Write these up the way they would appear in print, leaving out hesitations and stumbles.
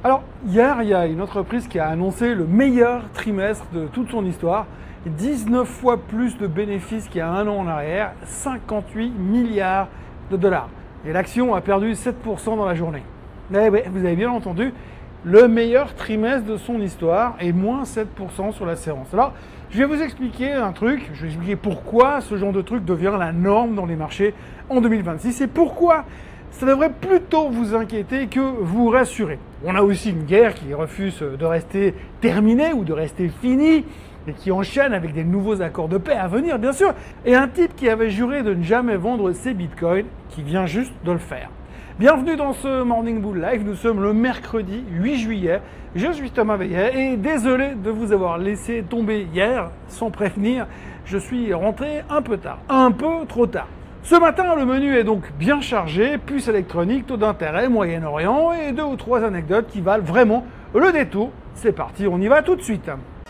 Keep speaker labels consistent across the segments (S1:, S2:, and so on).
S1: Alors, hier, il y a une entreprise qui a annoncé le meilleur trimestre de toute son histoire. 19 fois plus de bénéfices qu'il y a un an en arrière, 58 milliards de dollars. Et l'action a perdu 7% dans la journée. Eh oui, vous avez bien entendu, le meilleur trimestre de son histoire et moins 7% sur la séance. Alors, je vais vous expliquer un truc, je vais expliquer pourquoi ce genre de truc devient la norme dans les marchés en 2026 et pourquoi ça devrait plutôt vous inquiéter que vous rassurer. On a aussi une guerre qui refuse de rester terminée ou de rester finie et qui enchaîne avec des nouveaux accords de paix à venir, bien sûr, et un type qui avait juré de ne jamais vendre ses bitcoins qui vient juste de le faire. Bienvenue dans ce Morning Bull Live, nous sommes le mercredi 8 juillet, je suis Thomas Veillet et désolé de vous avoir laissé tomber hier sans prévenir, je suis rentré un peu tard, un peu trop tard. Ce matin, le menu est donc bien chargé, puces électroniques, taux d'intérêt, Moyen-Orient et 2 ou 3 anecdotes qui valent vraiment le détour. C'est parti, on y va tout de suite.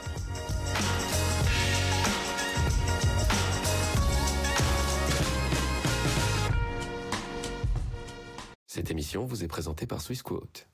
S2: Cette émission vous est présentée par Swissquote.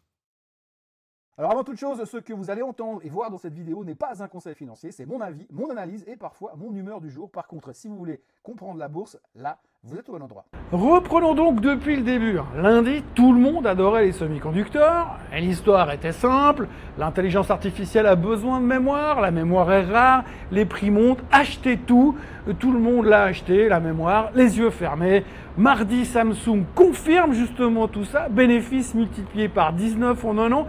S3: Alors avant toute chose, ce que vous allez entendre et voir dans cette vidéo n'est pas un conseil financier, c'est mon avis, mon analyse et parfois mon humeur du jour. Par contre, si vous voulez comprendre la bourse, là, vous êtes au bon endroit.
S1: Reprenons donc depuis le début. Lundi, tout le monde adorait les semi-conducteurs. Et l'histoire était simple. L'intelligence artificielle a besoin de mémoire. La mémoire est rare. Les prix montent. Achetez tout. Tout le monde l'a acheté, la mémoire, les yeux fermés. Mardi, Samsung confirme justement tout ça. Bénéfices multipliés par 19 en un an.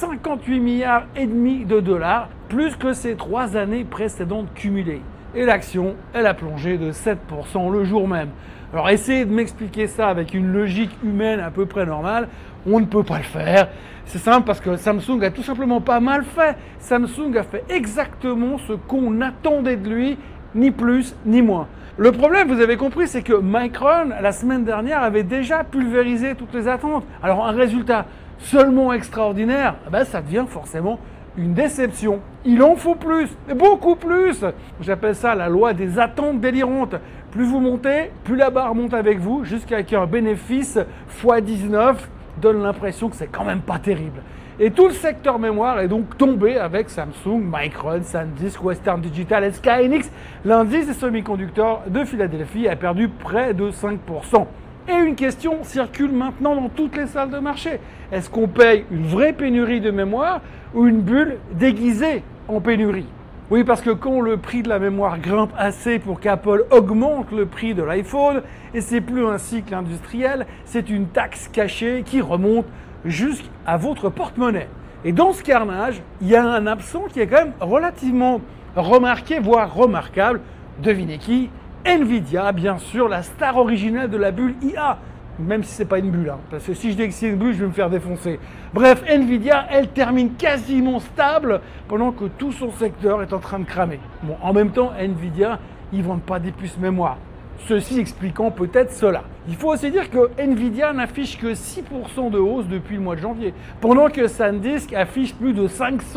S1: 58 milliards et demi de dollars, plus que ces 3 années précédentes cumulées. Et l'action, elle a plongé de 7% le jour même. Alors essayez de m'expliquer ça avec une logique humaine à peu près normale, on ne peut pas le faire. C'est simple parce que Samsung a tout simplement pas mal fait. Samsung a fait exactement ce qu'on attendait de lui, ni plus ni moins. Le problème, vous avez compris, c'est que Micron, la semaine dernière, avait déjà pulvérisé toutes les attentes. Alors un résultat seulement extraordinaire, ça devient forcément une déception. Il en faut plus, beaucoup plus. J'appelle ça la loi des attentes délirantes. Plus vous montez, plus la barre monte avec vous, jusqu'à qu'un bénéfice x 19 donne l'impression que c'est quand même pas terrible. Et tout le secteur mémoire est donc tombé avec Samsung, Micron, SanDisk, Western Digital et SK Hynix. L'indice des semi-conducteurs de Philadelphie a perdu près de 5%. Et une question circule maintenant dans toutes les salles de marché. Est-ce qu'on paye une vraie pénurie de mémoire ou une bulle déguisée en pénurie? Oui, parce que quand le prix de la mémoire grimpe assez pour qu'Apple augmente le prix de l'iPhone, et c'est plus un cycle industriel, c'est une taxe cachée qui remonte jusqu'à votre porte-monnaie. Et dans ce carnage, il y a un absent qui est quand même relativement remarqué, voire remarquable. Devinez qui? Nvidia, bien sûr, la star originelle de la bulle IA. Même si c'est pas une bulle, parce que si je dis que c'est une bulle, je vais me faire défoncer. Bref, Nvidia, elle termine quasiment stable pendant que tout son secteur est en train de cramer. Bon, en même temps, Nvidia, ils vendent pas des puces mémoire. Ceci expliquant peut-être cela. Il faut aussi dire que Nvidia n'affiche que 6% de hausse depuis le mois de janvier, pendant que SanDisk affiche plus de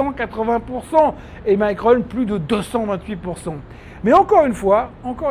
S1: 580% et Micron plus de 228%. Mais encore une fois,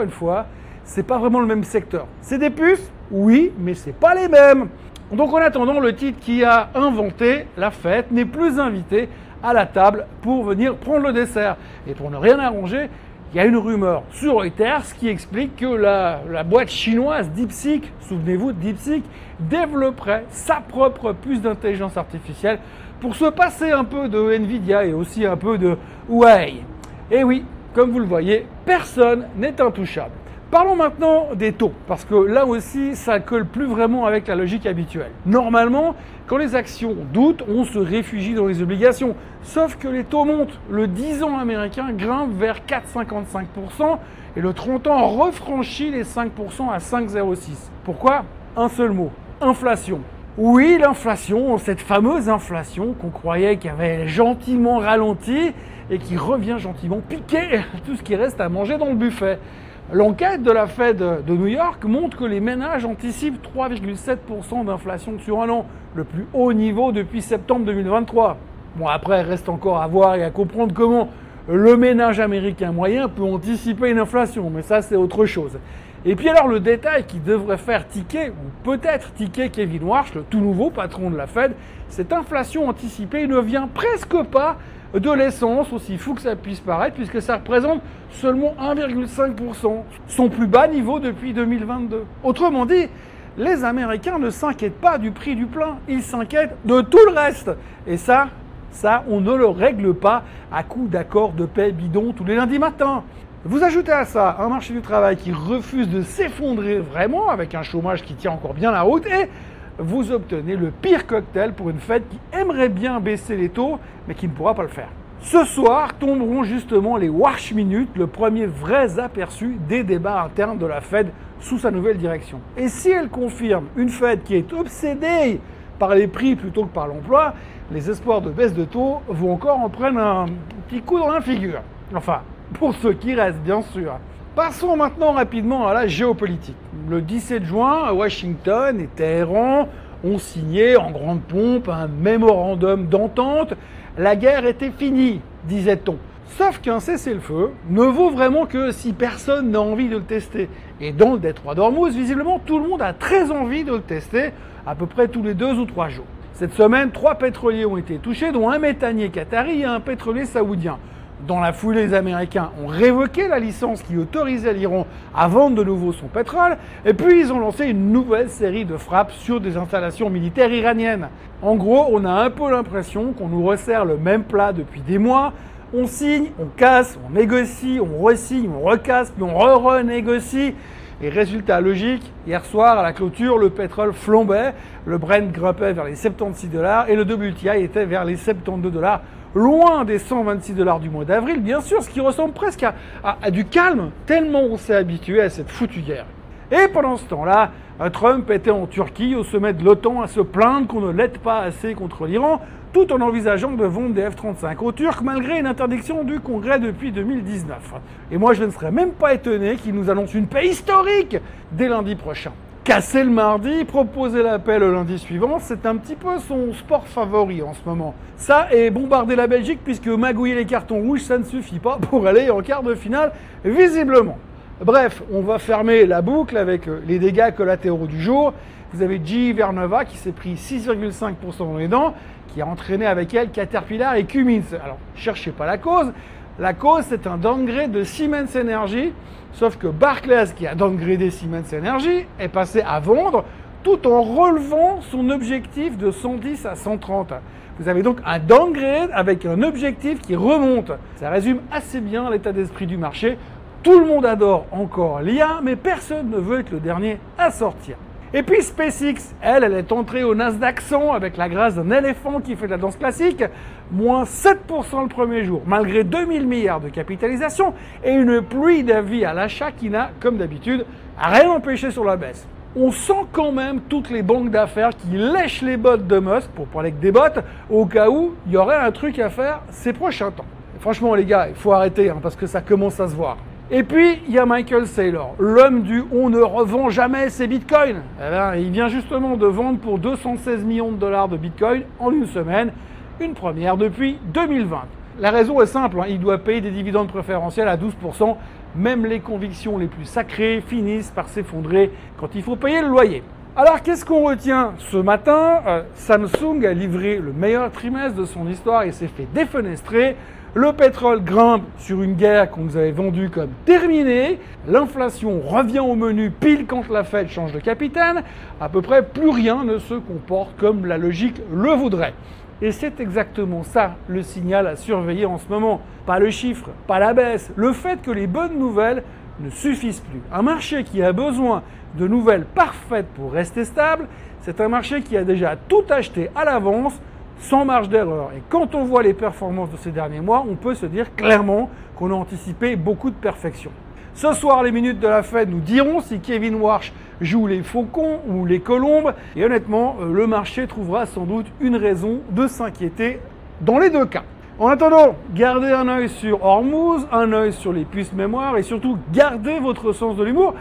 S1: c'est pas vraiment le même secteur. C'est des puces, oui, mais c'est pas les mêmes. Donc en attendant, le titre qui a inventé la fête n'est plus invité à la table pour venir prendre le dessert. Et pour ne rien arranger, il y a une rumeur sur Reuters qui explique que la boîte chinoise DeepSeek, souvenez-vous de DeepSeek, développerait sa propre puce d'intelligence artificielle pour se passer un peu de Nvidia et aussi un peu de Huawei. Et oui, comme vous le voyez, personne n'est intouchable. Parlons maintenant des taux, parce que là aussi, ça ne colle plus vraiment avec la logique habituelle. Normalement, quand les actions doutent, on se réfugie dans les obligations. Sauf que les taux montent. Le 10 ans américain grimpe vers 4,55% et le 30 ans refranchit les 5% à 5,06%. Pourquoi? Un seul mot, inflation. Oui, l'inflation, cette fameuse inflation qu'on croyait qui avait gentiment ralenti et qui revient gentiment piquer tout ce qui reste à manger dans le buffet. L'enquête de la Fed de New York montre que les ménages anticipent 3,7% d'inflation sur un an, le plus haut niveau depuis septembre 2023. Bon, après, il reste encore à voir et à comprendre comment le ménage américain moyen peut anticiper une inflation, mais ça, c'est autre chose. Et puis alors le détail qui devrait faire tiquer, ou peut-être tiquer Kevin Warsh, le tout nouveau patron de la Fed, cette inflation anticipée ne vient presque pas de l'essence, aussi fou que ça puisse paraître, puisque ça représente seulement 1,5%, son plus bas niveau depuis 2022. Autrement dit, les Américains ne s'inquiètent pas du prix du plein, ils s'inquiètent de tout le reste. Et ça, on ne le règle pas à coup d'accords de paix bidon tous les lundis matins. Vous ajoutez à ça un marché du travail qui refuse de s'effondrer vraiment, avec un chômage qui tient encore bien la route, et vous obtenez le pire cocktail pour une Fed qui aimerait bien baisser les taux, mais qui ne pourra pas le faire. Ce soir tomberont justement les Warsh Minutes, le premier vrai aperçu des débats internes de la Fed sous sa nouvelle direction. Et si elle confirme une Fed qui est obsédée par les prix plutôt que par l'emploi, les espoirs de baisse de taux vont encore en prendre un petit coup dans la figure. Enfin, pour ceux qui restent, bien sûr. Passons maintenant rapidement à la géopolitique. Le 17 juin, Washington et Téhéran ont signé en grande pompe un mémorandum d'entente. La guerre était finie, disait-on. Sauf qu'un cessez-le-feu ne vaut vraiment que si personne n'a envie de le tester. Et dans le détroit d'Ormuz, visiblement, tout le monde a très envie de le tester, à peu près tous les 2 ou 3 jours. Cette semaine, 3 pétroliers ont été touchés, dont un méthanier qatari et un pétrolier saoudien. Dans la foulée, les Américains ont révoqué la licence qui autorisait l'Iran à vendre de nouveau son pétrole, et puis ils ont lancé une nouvelle série de frappes sur des installations militaires iraniennes. En gros, on a un peu l'impression qu'on nous resserre le même plat depuis des mois. On signe, on casse, on négocie, on resigne, on recasse, puis on renégocie. Et résultat logique, hier soir à la clôture, le pétrole flambait, le Brent grimpait vers les 76 $ et le WTI était vers les 72 $, loin des 126 $ du mois d'avril, bien sûr, ce qui ressemble presque à du calme, tellement on s'est habitué à cette foutue guerre. Et pendant ce temps-là, Trump était en Turquie au sommet de l'OTAN à se plaindre qu'on ne l'aide pas assez contre l'Iran, tout en envisageant de vendre des F-35 aux Turcs malgré une interdiction du Congrès depuis 2019. Et moi je ne serais même pas étonné qu'il nous annonce une paix historique dès lundi prochain. Casser le mardi, proposer la paix le lundi suivant, c'est un petit peu son sport favori en ce moment. Ça et bombarder la Belgique puisque magouiller les cartons rouges ça ne suffit pas pour aller en quart de finale visiblement. Bref, on va fermer la boucle avec les dégâts collatéraux du jour. Vous avez GE Vernova qui s'est pris 6,5% dans les dents, qui a entraîné avec elle Caterpillar et Cummins. Alors, cherchez pas la cause. La cause, c'est un downgrade de Siemens Energy, sauf que Barclays, qui a downgradé Siemens Energy, est passé à vendre tout en relevant son objectif de 110 à 130. Vous avez donc un downgrade avec un objectif qui remonte. Ça résume assez bien l'état d'esprit du marché. Tout le monde adore encore l'IA, mais personne ne veut être le dernier à sortir. Et puis SpaceX, elle est entrée au Nasdaq 100 avec la grâce d'un éléphant qui fait de la danse classique, moins 7% le premier jour, malgré 2000 milliards de capitalisation et une pluie d'avis à l'achat qui n'a, comme d'habitude, rien empêché sur la baisse. On sent quand même toutes les banques d'affaires qui lèchent les bottes de Musk, pour parler que des bottes, au cas où il y aurait un truc à faire ces prochains temps. Et franchement les gars, il faut arrêter parce que ça commence à se voir. Et puis, il y a Michael Saylor, l'homme du « on ne revend jamais ses bitcoins ». Eh bien, il vient justement de vendre pour 216 millions de dollars de bitcoin en une semaine, une première depuis 2020. La raison est simple, il doit payer des dividendes préférentiels à 12%, même les convictions les plus sacrées finissent par s'effondrer quand il faut payer le loyer. Alors, qu'est-ce qu'on retient ce matin? Samsung a livré le meilleur trimestre de son histoire et s'est fait défenestrer. Le pétrole grimpe sur une guerre qu'on nous avait vendue comme terminée. L'inflation revient au menu pile quand la Fed change de capitaine. À peu près plus rien ne se comporte comme la logique le voudrait. Et c'est exactement ça le signal à surveiller en ce moment. Pas le chiffre, pas la baisse, le fait que les bonnes nouvelles ne suffisent plus. Un marché qui a besoin de nouvelles parfaites pour rester stable, c'est un marché qui a déjà tout acheté à l'avance, sans marge d'erreur. Et quand on voit les performances de ces derniers mois, on peut se dire clairement qu'on a anticipé beaucoup de perfection. Ce soir, les minutes de la Fed nous diront si Kevin Warsh joue les faucons ou les colombes. Et honnêtement, le marché trouvera sans doute une raison de s'inquiéter dans les deux cas. En attendant, gardez un œil sur Hormuz, un œil sur les puces mémoire et surtout gardez votre sens de l'humour.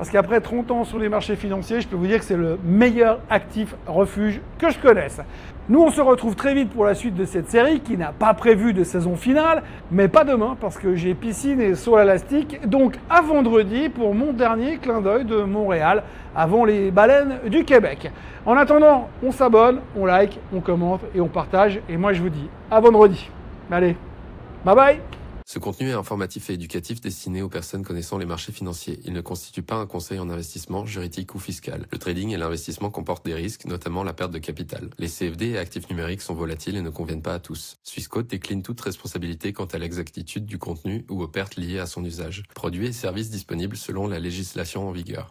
S1: Parce qu'après 30 ans sur les marchés financiers, je peux vous dire que c'est le meilleur actif refuge que je connaisse. Nous, on se retrouve très vite pour la suite de cette série qui n'a pas prévu de saison finale, mais pas demain parce que j'ai piscine et saut à l'élastique. Donc à vendredi pour mon dernier clin d'œil de Montréal avant les baleines du Québec. En attendant, on s'abonne, on like, on commente et on partage. Et moi, je vous dis à vendredi. Allez, bye bye.
S2: Ce contenu est informatif et éducatif destiné aux personnes connaissant les marchés financiers. Il ne constitue pas un conseil en investissement, juridique ou fiscal. Le trading et l'investissement comportent des risques, notamment la perte de capital. Les CFD et actifs numériques sont volatiles et ne conviennent pas à tous. Swissquote décline toute responsabilité quant à l'exactitude du contenu ou aux pertes liées à son usage. Produits et services disponibles selon la législation en vigueur.